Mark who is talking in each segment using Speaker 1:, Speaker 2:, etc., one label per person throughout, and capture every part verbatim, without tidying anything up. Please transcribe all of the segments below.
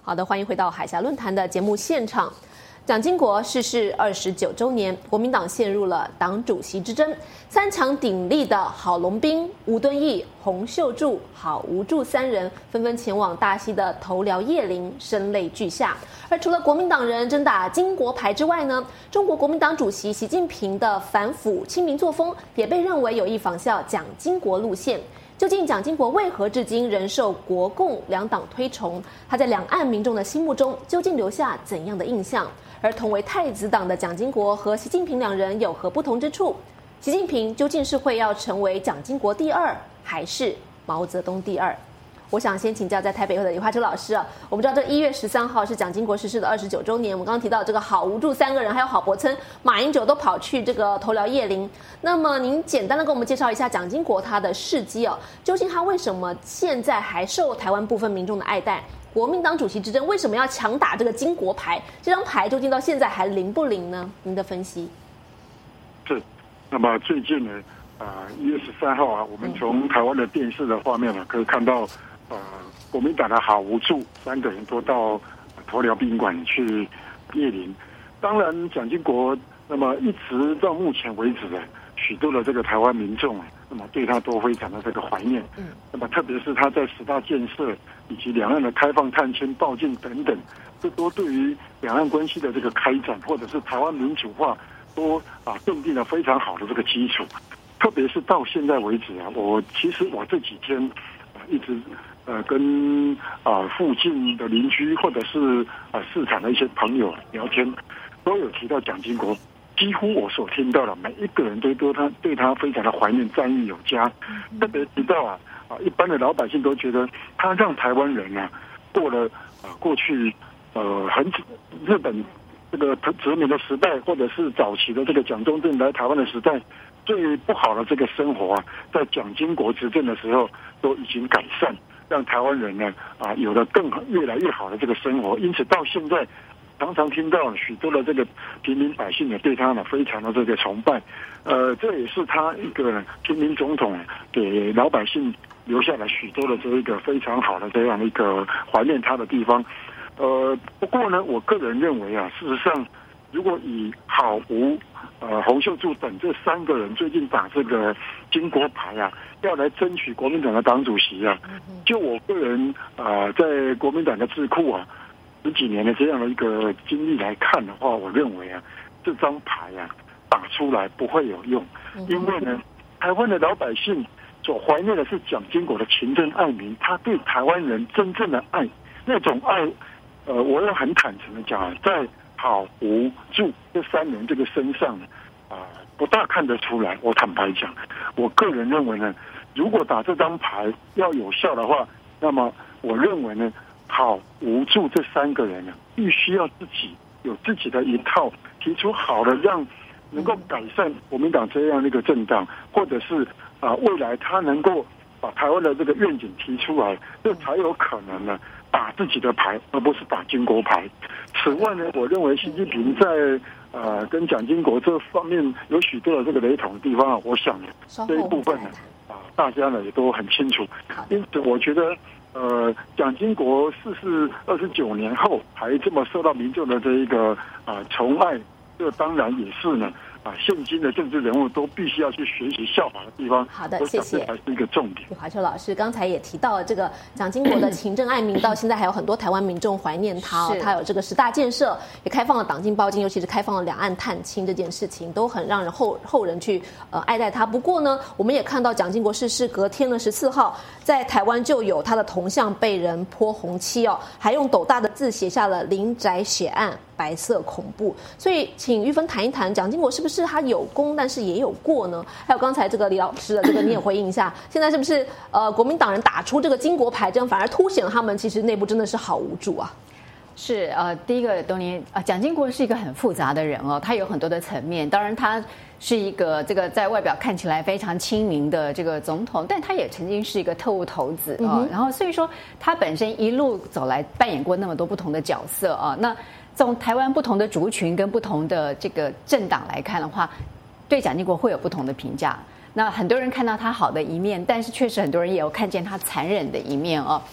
Speaker 1: 好的，欢迎回到海峡论坛的节目现场。蒋经国逝世二十九周年，国民党陷入了党主席之争。三强鼎立的郝龙斌、吴敦义、洪秀柱、郝吴柱三人纷纷前往大溪的头寮叶林，声泪俱下。而除了国民党人争打经国牌之外呢，中国国民党主席习近平的反腐亲民作风也被认为有意仿效蒋经国路线。究竟蒋经国为何至今仍受国共两党推崇？他在两岸民众的心目中究竟留下怎样的印象？而同为太子党的蒋经国和习近平两人有何不同之处？习近平究竟是会要成为蒋经国第二，还是毛泽东第二？我想先请教在台北的李化州老师啊，我们知道这一月十三号是蒋经国逝世的二十九周年，我们刚刚提到这个郝吴柱三个人，还有郝柏村、马英九都跑去这个头寮叶林。那么您简单的跟我们介绍一下蒋经国他的事迹哦，究竟他为什么现在还受台湾部分民众的爱戴？国民党主席之争为什么要强打这个经国牌？这张牌究竟到现在还灵不灵呢？您的分析？
Speaker 2: 是，那么最近呢，呃，一月十三号啊，我们从台湾的电视的画面啊，可以看到。呃，国民党的郝吴柱三个人都到头寮宾馆去谒陵。当然，蒋经国那么一直到目前为止呢，许多的这个台湾民众啊，那么对他都非常的这个怀念。嗯，那么特别是他在十大建设以及两岸的开放探亲、报进等等，这都对于两岸关系的这个开展或者是台湾民主化，都啊奠定了非常好的这个基础。特别是到现在为止啊，我其实我这几天啊一直。呃，跟啊、呃、附近的邻居或者是啊、呃、市场的一些朋友聊天，都有提到蒋经国。几乎我所听到的每一个人都对他对他非常的怀念，赞誉有加。特别提到啊啊，一般的老百姓都觉得他让台湾人啊过了啊过去呃很日本这个殖民的时代，或者是早期的这个蒋中正来台湾的时代，最不好的这个生活啊，在蒋经国执政的时候都已经改善。让台湾人呢啊有了更越来越好的这个生活，因此到现在常常听到许多的这个平民百姓呢对他呢非常的这个崇拜，呃，这也是他一个平民总统给老百姓留下了许多的这一个非常好的这样一个怀念他的地方。呃，不过呢，我个人认为啊，事实上，如果以郝吴、呃洪秀柱等这三个人最近打这个经国牌啊，要来争取国民党的党主席啊，就我个人啊、呃，在国民党的智库啊十几年的这样的一个经历来看的话，我认为啊，这张牌啊打出来不会有用，因为呢，台湾的老百姓所怀念的是蒋经国的勤政爱民，他对台湾人真正的爱，那种爱，呃，我要很坦诚的讲啊，在郝吴柱这三人这个身上呢，啊、呃，不大看得出来。我坦白讲，我个人认为呢，如果打这张牌要有效的话，那么我认为呢，郝吴柱这三个人呢，必须要自己有自己的一套，提出好的让能够改善国民党这样的一个政党，或者是啊、呃、未来他能够把台湾的这个愿景提出来，这才有可能呢打自己的牌，而不是打经国牌。此外呢，我认为习近平在呃跟蒋经国这方面有许多的这个雷同的地方啊，我想这一部分呢啊、呃、大家呢也都很清楚。因此，我觉得呃蒋经国逝世二十九年后还这么受到民众的这一个啊、呃、崇爱，这当然也是呢。啊，现今的政治人物都必须要去学习效法的地方。
Speaker 1: 好的，谢谢。
Speaker 2: 这才是一个重点。
Speaker 1: 李华秋老师刚才也提到了这个蒋经国的勤政爱民，到现在还有很多台湾民众怀念他、哦。他有这个十大建设，也开放了党禁报禁，尤其是开放了两岸探亲这件事情，都很让人后后人去呃爱戴他。不过呢，我们也看到蒋经国逝世隔天的十四号，在台湾就有他的铜像被人泼红漆哦，还用斗大的字写下了“林宅血案”。白色恐怖，所以请玉芬谈一谈，蒋经国是不是他有功，但是也有过呢？还有刚才这个李老师的这个，你也回应一下，现在是不是呃国民党人打出这个经国牌，这样反而凸显了他们其实内部真的是好无助啊？
Speaker 3: 是呃，第一个东尼啊，蒋经国是一个很复杂的人哦，他有很多的层面。当然，他是一个这个在外表看起来非常亲民的这个总统，但他也曾经是一个特务头子啊、哦。然后，所以说他本身一路走来扮演过那么多不同的角色啊。那从台湾不同的族群跟不同的这个政党来看的话，对蒋经国会有不同的评价。那很多人看到他好的一面，但是确实很多人也有看见他残忍的一面哦。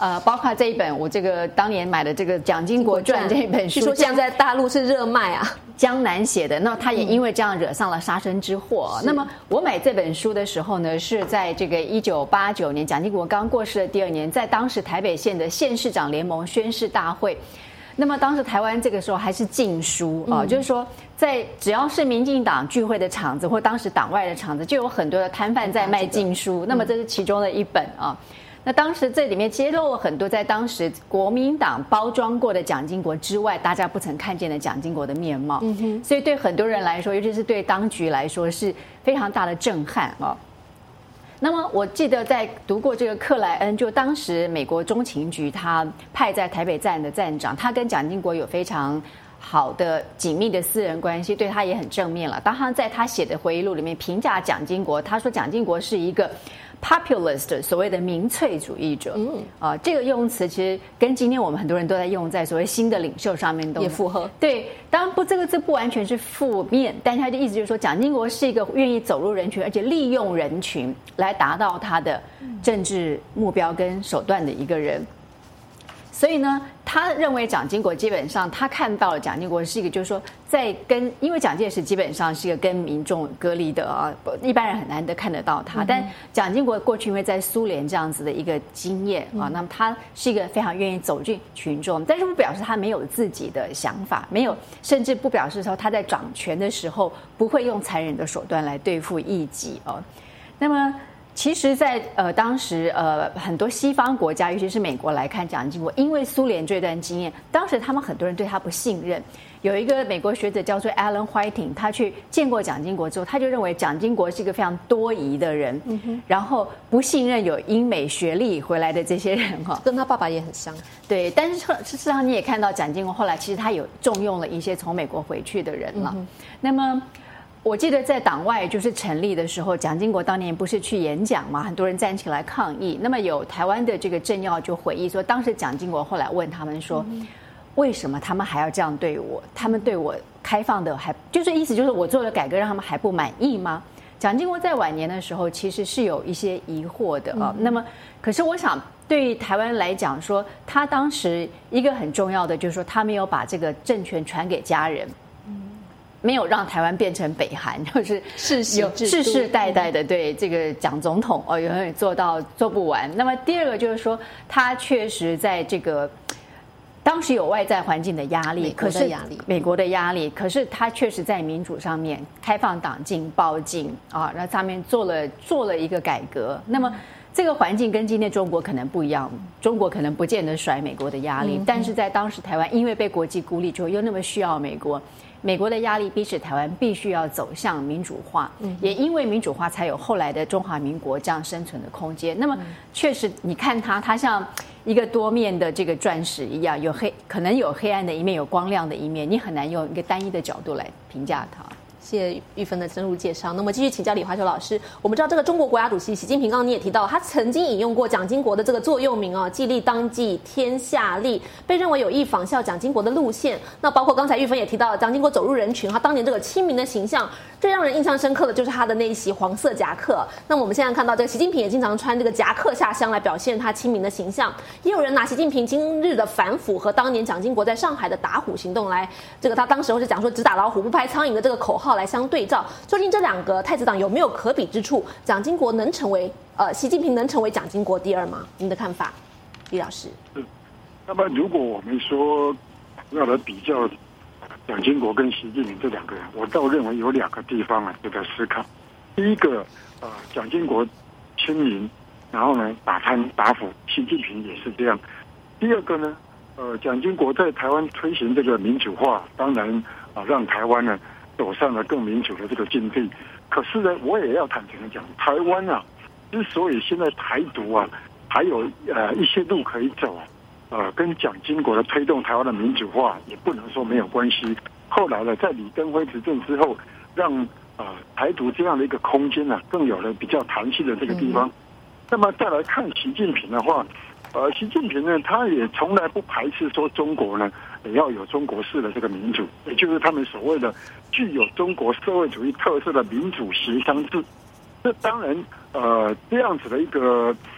Speaker 3: 呃，包括这一本我这个当年买的这个《蒋经国传》这一本书，
Speaker 1: 据说现在在大陆是热卖啊。
Speaker 3: 江南写的，那他也因为这样惹上了杀身之祸。嗯、那么我买这本书的时候呢，是在这个一九八九年蒋经国刚过世的第二年，在当时台北县的县市长联盟宣誓大会。那么当时台湾这个时候还是禁书啊、嗯，就是说在只要是民进党聚会的场子或当时党外的场子，就有很多的摊贩在卖禁书。嗯、那么这是其中的一本啊。那当时这里面揭露了很多在当时国民党包装过的蒋经国之外，大家不曾看见的蒋经国的面貌。嗯哼，所以对很多人来说，尤其是对当局来说，是非常大的震撼哦。那么我记得在读过这个克莱恩，就当时美国中情局他派在台北站的站长，他跟蒋经国有非常好的紧密的私人关系，对他也很正面了。当他在他写的回忆录里面评价蒋经国，他说蒋经国是一个populist， 所谓的民粹主义者。嗯，啊，这个用词其实跟今天我们很多人都在用在所谓新的领袖上面都
Speaker 1: 也符合。
Speaker 3: 对，当然不，这个字不完全是负面，但他的意思就是说，蒋经国是一个愿意走入人群，而且利用人群来达到他的政治目标跟手段的一个人。所以呢，他认为蒋经国基本上他看到了蒋经国是一个，就是说在跟，因为蒋介石基本上是一个跟民众割离的啊，一般人很难得看得到他。嗯、但蒋经国过去因为在苏联这样子的一个经验啊，嗯、那么他是一个非常愿意走进群众，但是不表示他没有自己的想法，没有，甚至不表示说他在掌权的时候不会用残忍的手段来对付异己啊。那么。其实在，在呃当时呃很多西方国家，尤其是美国来看蒋经国，因为苏联这段经验，当时他们很多人对他不信任。有一个美国学者叫做 Alan Whiting， 他去见过蒋经国之后，他就认为蒋经国是一个非常多疑的人，嗯、然后不信任有英美学历回来的这些人哈，
Speaker 1: 跟他爸爸也很像。
Speaker 3: 对，但是事实上你也看到蒋经国后来其实他有重用了一些从美国回去的人了，嗯、那么。我记得在党外就是成立的时候，蒋经国当年不是去演讲嘛，很多人站起来抗议。那么有台湾的这个政要就回忆说，当时蒋经国后来问他们说，嗯、为什么他们还要这样对我？他们对我开放的还就是意思就是我做了改革，让他们还不满意吗？蒋经国在晚年的时候其实是有一些疑惑的啊。嗯、那么，可是我想对于台湾来讲说，他当时一个很重要的就是说，他没有把这个政权传给家人。没有让台湾变成北韩，就是
Speaker 1: 世
Speaker 3: 有世世代代的对这个蒋总统哦，永远做到做不完。那么第二个就是说，他确实在这个当时有外在环境的压力，
Speaker 1: 可是压力，
Speaker 3: 美国的压力，可是他确实在民主上面开放党禁、报禁啊，那上面做了做了一个改革。那么这个环境跟今天中国可能不一样，中国可能不见得甩美国的压力，嗯、但是在当时台湾因为被国际孤立之后，又那么需要美国。美国的压力逼使台湾必须要走向民主化，嗯、也因为民主化才有后来的中华民国这样生存的空间。那么，确实，你看它，它像一个多面的这个钻石一样，有黑，可能有黑暗的一面，有光亮的一面，你很难用一个单一的角度来评价它。
Speaker 1: 谢谢玉芬的深入介绍。那么继续请教李华球老师，我们知道这个中国国家主席习近平，刚刚你也提到，他曾经引用过蒋经国的这个座右铭啊，既立当即天下利，被认为有意仿效蒋经国的路线。那包括刚才玉芬也提到，蒋经国走入人群，他当年这个亲民的形象，最让人印象深刻的就是他的那一袭黄色夹克。那么我们现在看到，这个习近平也经常穿这个夹克下乡来表现他亲民的形象。也有人拿习近平今日的反腐和当年蒋经国在上海的打虎行动来，这个他当时是讲说只打老虎不拍苍蝇的这个口号来相对照。究竟这两个太子党有没有可比之处？蒋经国能成为呃，习近平能成为蒋经国第二吗？您的看法，李老师？
Speaker 2: 是。那么如果我们说要来比较蒋经国跟习近平这两个人，我倒认为有两个地方啊值得思考。第一个，呃，蒋经国亲民，然后呢打贪打腐，习近平也是这样。第二个呢，呃，蒋经国在台湾推行这个民主化，当然啊、呃，让台湾呢走上了更民主的这个境地。可是呢，我也要坦诚的讲，台湾啊，之所以现在台独啊还有呃一些路可以走啊，呃，跟蒋经国的推动台湾的民主化也不能说没有关系。后来呢，在李登辉执政之后，让呃台独这样的一个空间呢、啊，更有了比较弹性的这个地方。嗯、那么再来看习近平的话，呃，习近平呢，他也从来不排斥说中国呢也要有中国式的这个民主，也就是他们所谓的具有中国社会主义特色的民主协商制。这当然，呃，这样子的一个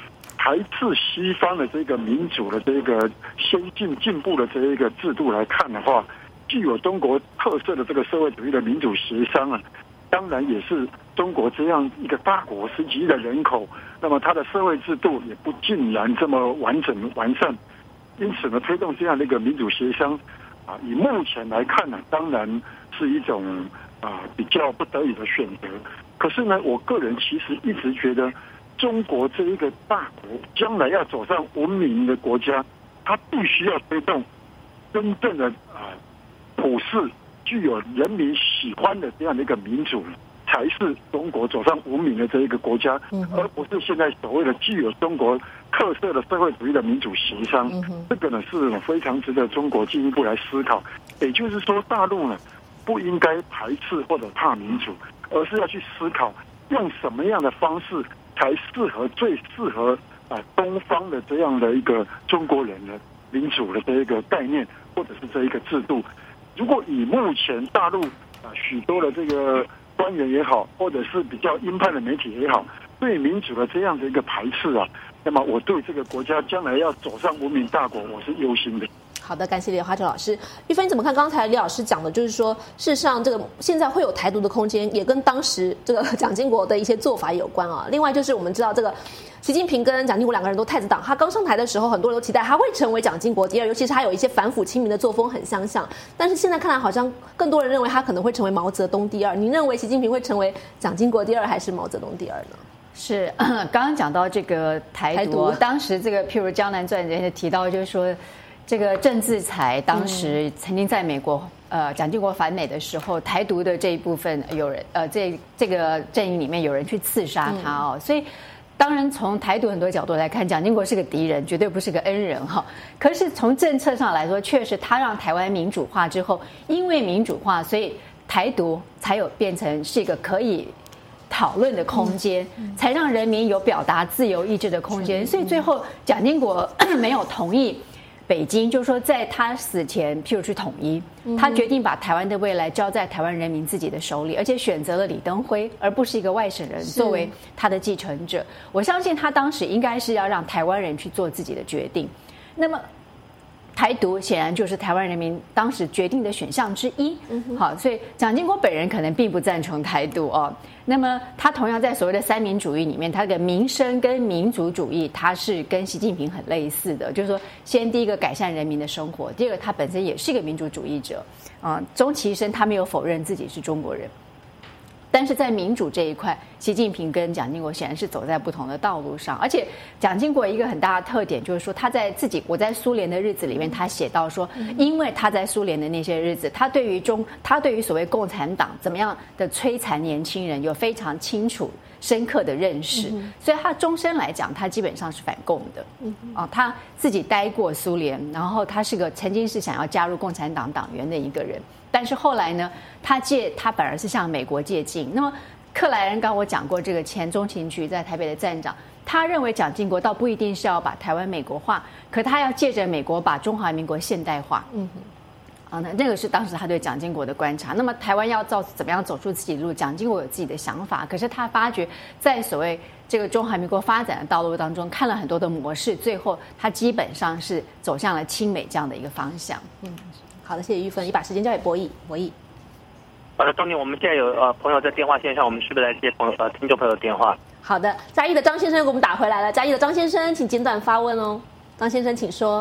Speaker 2: 排斥西方的这个民主的这个先进进步的这一个制度来看的话，具有中国特色的这个社会主义的民主协商啊，当然也是中国这样一个大国十几亿的人口，那么它的社会制度也不尽然这么完整完善，因此呢，推动这样的一个民主协商啊，以目前来看呢，当然是一种啊比较不得已的选择。可是呢，我个人其实一直觉得，中国这一个大国将来要走上文明的国家，它必须要推动真正的啊普世、具有人民喜欢的这样的一个民主，才是中国走上文明的这一个国家，而不是现在所谓的具有中国特色的社会主义的民主协商。这个呢是非常值得中国进一步来思考。也就是说，大陆呢不应该排斥或者怕民主，而是要去思考用什么样的方式才适合最适合啊东方的这样的一个中国人的民主的这一个概念，或者是这一个制度。如果以目前大陆啊许多的这个官员也好，或者是比较鹰派的媒体也好，对民主的这样的一个排斥啊，那么我对这个国家将来要走上文明大国，我是忧心的。
Speaker 1: 好的，感谢李华哲老师。玉芬，你怎么看刚才李老师讲的？就是说，事实上，这个现在会有台独的空间，也跟当时这个蒋经国的一些做法有关啊。另外，就是我们知道，这个习近平跟蒋经国两个人都太子党，他刚上台的时候，很多人都期待他会成为蒋经国第二，尤其是他有一些反腐亲民的作风很相像。但是现在看来，好像更多人认为他可能会成为毛泽东第二。您认为习近平会成为蒋经国第二，还是毛泽东第二呢？
Speaker 3: 是，刚刚讲到这个台独，台独当时这个譬如《江南传》里面提到，就是说。这个郑自才当时曾经在美国，呃，蒋经国反美的时候，台独的这一部分有人，呃，这这个阵营里面有人去刺杀他哦，嗯、所以当然从台独很多角度来看，蒋经国是个敌人，绝对不是个恩人哈。可是从政策上来说，确实他让台湾民主化之后，因为民主化，所以台独才有变成是一个可以讨论的空间，嗯、才让人民有表达自由意志的空间。所以最后蒋经国没有同意。北京就是说，在他死前，譬如去统一，他决定把台湾的未来交在台湾人民自己的手里，而且选择了李登辉，而不是一个外省人作为他的继承者。我相信他当时应该是要让台湾人去做自己的决定。那么，台独显然就是台湾人民当时决定的选项之一。好，所以蒋经国本人可能并不赞成台独哦。那么他同样在所谓的三民主义里面，他的民生跟民族主义，他是跟习近平很类似的，就是说，先第一个改善人民的生活，第二个他本身也是一个民主主义者啊。终其一生，他没有否认自己是中国人。但是在民主这一块，习近平跟蒋经国显然是走在不同的道路上，而且蒋经国一个很大的特点就是说，他在自己我在苏联的日子里面，他写到说，因为他在苏联的那些日子，他对于中他对于所谓共产党怎么样的摧残年轻人有非常清楚深刻的认识，所以他终身来讲，他基本上是反共的。啊，他自己待过苏联，然后他是个曾经是想要加入共产党党员的一个人。但是后来呢，他借他反而是向美国借镜。那么克莱恩刚刚我讲过，这个前中情局在台北的站长，他认为蒋经国倒不一定是要把台湾美国化，可他要借着美国把中华民国现代化。嗯哼，啊，那那个是当时他对蒋经国的观察。那么台湾要造怎么样走出自己的路，蒋经国有自己的想法，可是他发觉在所谓这个中华民国发展的道路当中，看了很多的模式，最后他基本上是走向了亲美这样的一个方向。嗯。
Speaker 1: 好的，谢谢玉芬，一把时间交给博弈。博弈，
Speaker 4: 好的，东尼，我们现在有呃朋友在电话线上，我们是不是来接朋友呃听众朋友的电话？
Speaker 1: 好的，嘉义的张先生给我们打回来了。嘉义的张先生，请简短发问哦。张先生，请说。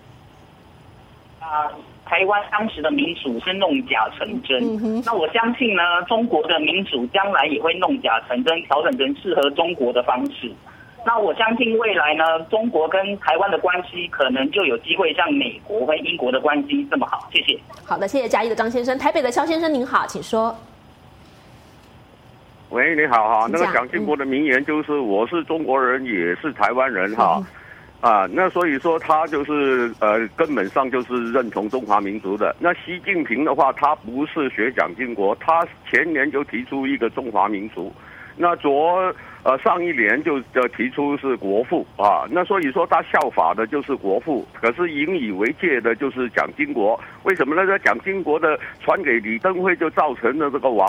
Speaker 5: 啊、呃，台湾当时的民主是弄假成真，嗯、那我相信呢，中国的民主将来也会弄假成真，调整成适合中国的方式。那我相信未来呢，中国跟台湾的关系可能就有机会像美国跟英国的关系这么好。谢谢。
Speaker 1: 好的，谢谢嘉义的张先生。台北的肖先生您好，请说。
Speaker 6: 喂，你好哈。那个蒋经国的名言就是“我是中国人，也是台湾人”哈。嗯、啊，那所以说他就是呃，根本上就是认同中华民族的。那习近平的话，他不是学蒋经国，他前年就提出一个中华民族。那昨呃上一年就呃提出是国父啊，那所以说他效法的就是国父，可是引以为戒的就是蒋经国。为什么呢？这蒋经国的传给李登辉就造成了这个亡党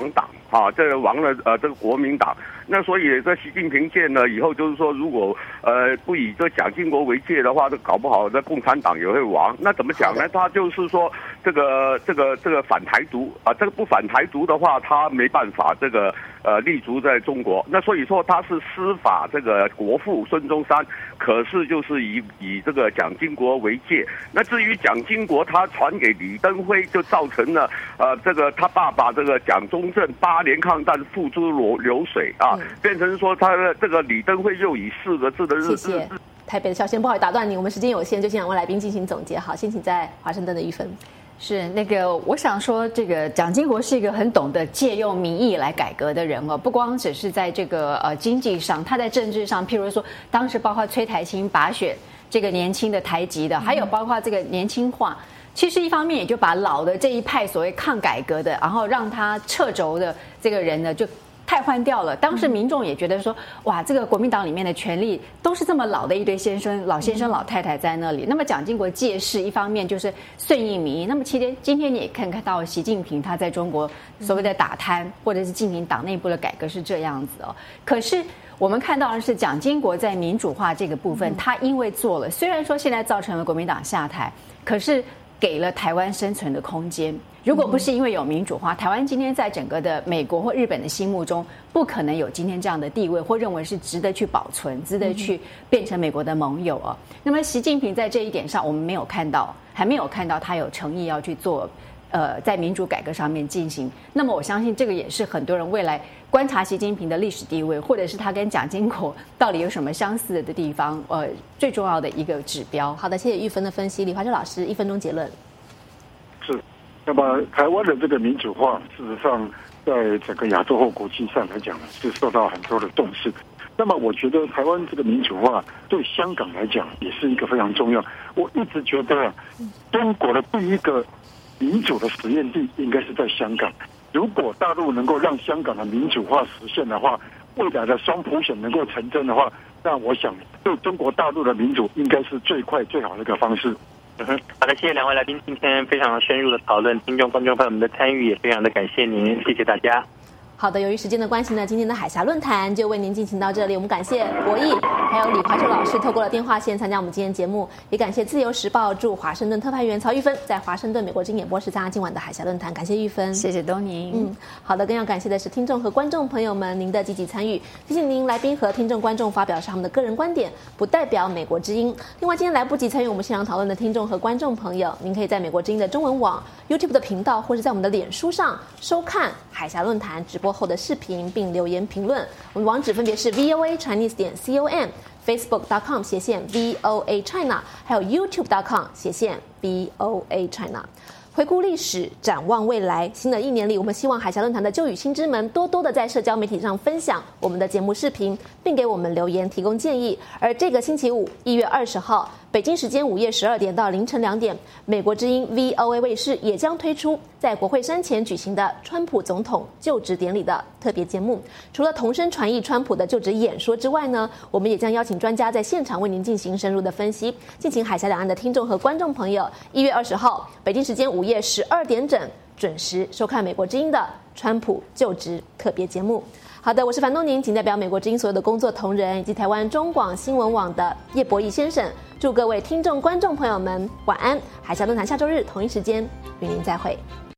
Speaker 6: 啊，这亡了呃这个国民党。那所以这习近平见了以后，就是说如果呃不以这蒋经国为戒的话，这搞不好这共产党也会亡。那怎么讲呢？他就是说这个这个这个反台独啊，这个不反台独的话，他没办法这个呃立足在中国。那所以说他是司法这个国父孙中山，可是就是以以这个蒋经国为戒。那至于蒋经国，他传给李登辉，就造成了呃这个他爸爸这个蒋中正八年抗战付诸流流水啊。变成说他的这个李登辉又以四个字的日子。
Speaker 1: 谢谢台北的小仙，不好意思打断你，我们时间有限，就请两位来宾进行总结。好，先请在华盛顿的玉芬。
Speaker 3: 是那个，我想说，这个蒋经国是一个很懂得借用民意来改革的人哦，不光只是在这个呃经济上，他在政治上，譬如说，当时包括崔台青拔选这个年轻的台籍的，还有包括这个年轻化。其实一方面也就把老的这一派所谓抗改革的，然后让他掣肘的这个人呢，就汰换掉了。当时民众也觉得说，哇，这个国民党里面的权力都是这么老的一堆先生、老先生、老太太在那里。那么蒋经国借势，一方面就是顺应民意。那么其实今天你也看看到习近平他在中国所谓的打贪，或者是进行党内部的改革是这样子哦。可是我们看到的是蒋经国在民主化这个部分，他因为做了，虽然说现在造成了国民党下台，可是给了台湾生存的空间。如果不是因为有民主化，台湾今天在整个的美国或日本的心目中，不可能有今天这样的地位，或认为是值得去保存、值得去变成美国的盟友哦。那么习近平在这一点上，我们没有看到，还没有看到他有诚意要去做，呃，在民主改革上面进行。那么我相信这个也是很多人未来观察习近平的历史地位，或者是他跟蒋经国到底有什么相似的地方，呃，最重要的一个指标。
Speaker 1: 好的，谢谢玉芬的分析。李华秋老师一分钟结论。
Speaker 2: 是，那么台湾的这个民主化，事实上在整个亚洲或国际上来讲，是受到很多的重视。那么我觉得台湾这个民主化对香港来讲也是一个非常重要。我一直觉得中国的第一个民主的实验地应该是在香港。如果大陆能够让香港的民主化实现的话，未来的双普选能够成真的话，那我想对中国大陆的民主应该是最快最好的一个方式。
Speaker 4: 嗯哼，好的，谢谢两位来宾今天非常深入的讨论，听众观众朋友们的参与也非常的感谢您，谢谢大家。
Speaker 1: 好的，由于时间的关系呢，今天的海峡论坛就为您进行到这里。我们感谢博弈还有李华秋老师透过了电话线参加我们今天节目，也感谢自由时报驻华盛顿特派员曹玉芬在华盛顿美国之音演播室参加今晚的海峡论坛，感谢玉芬，
Speaker 3: 谢谢东宁。
Speaker 1: 嗯，好的，更要感谢的是听众和观众朋友们您的积极参与。提醒您，来宾和听众观众发表是他们的个人观点，不代表美国之音。另外，今天来不及参与我们现场讨论的听众和观众朋友，您可以在美国之音的中文网 YouTube 的频道，或是在我们的脸书上收看海峡论坛直播后的视频，并留言评论。我们网址分别是 V O A Chinese 点 com、Facebook dot com 斜线 V O A China， 还有 YouTube dot com 斜线 V O A China。回顾历史，展望未来。新的一年里，我们希望海峡论坛的旧与新知们多多的在社交媒体上分享我们的节目视频，并给我们留言提供建议。而这个星期五，一月二十号，北京时间午夜十二点到凌晨两点，美国之音 V O A 卫视也将推出在国会山前举行的川普总统就职典礼的特别节目。除了同声传译川普的就职演说之外呢，我们也将邀请专家在现场为您进行深入的分析。敬请海峡两岸的听众和观众朋友，一月二十号，北京时间午夜十二点整准时收看美国之音的川普就职特别节目。好的，我是樊东宁，仅代表美国之音所有的工作同仁以及台湾中广新闻网的叶博弈先生，祝各位听众观众朋友们晚安。海峡论坛下周日同一时间与您再会。